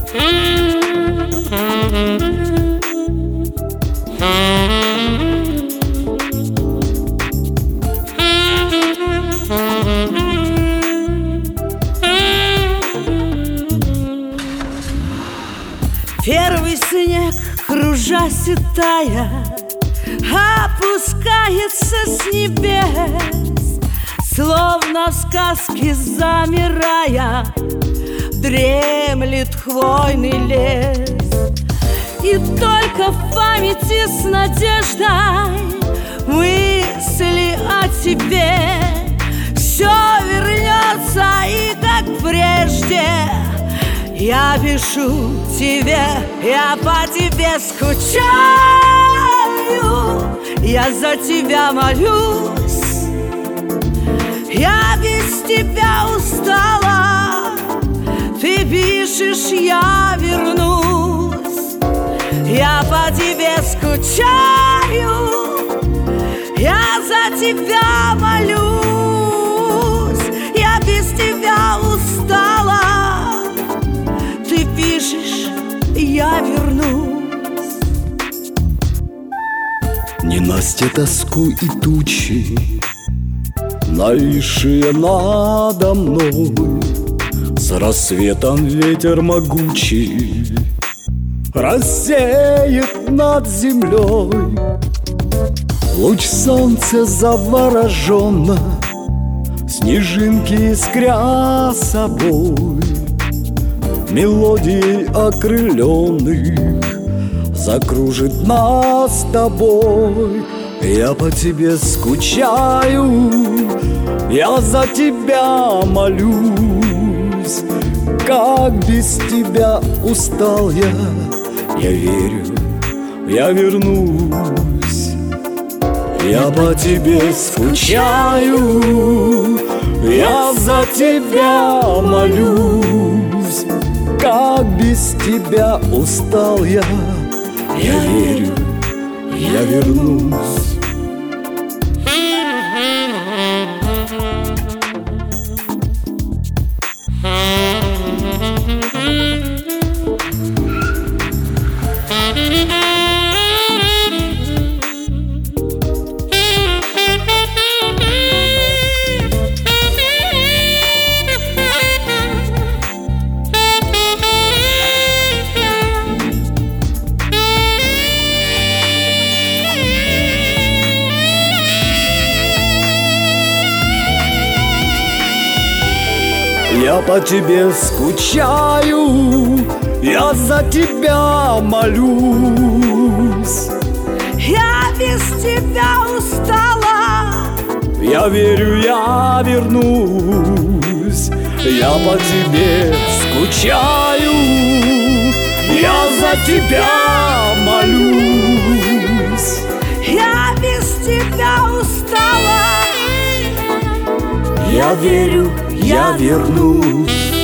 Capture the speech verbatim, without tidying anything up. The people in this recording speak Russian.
Первый снег, кружась и тая, опускается с небес, словно в сказке замирая, дремлет хвойный лес. И только в памяти с надеждой мысли о тебе все вернется, и как прежде я пишу тебе, я по тебе скучаю, я за тебя молюсь, я без тебя устала, ты пишешь, я вернусь, я по тебе скучаю, я за тебя молюсь, я без тебя устала, ты пишешь, я вернусь. Ненастья тоску и тучи, нависшие надо мной, с рассветом ветер могучий рассеет над землей. Луч солнца завороженно, снежинки искря собой, мелодией окрыленных закружит нас с тобой. Я по тебе скучаю, я за тебя молюсь, как без тебя устал я, я верю, я вернусь. Я по тебе скучаю, я за тебя молюсь, как без тебя устал я, я верю, я вернусь. Я по тебе скучаю, я за тебя молюсь, я без тебя устала, я верю, я вернусь. Я по тебе скучаю, я за тебя молюсь, я без тебя устала, я верю, я вернусь.